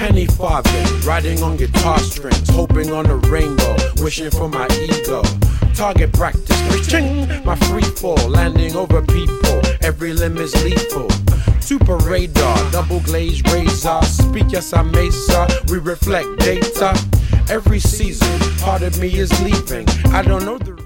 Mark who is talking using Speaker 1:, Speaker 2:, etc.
Speaker 1: penny farthing, riding on guitar strings, hoping on a rainbow, wishing for my ego. Target practice, ching, my free fall, landing over people, every limb is lethal. Super radar, double glazed razor, speak yes I may sir, we reflect data. Every season, part of me is leaving, I don't know the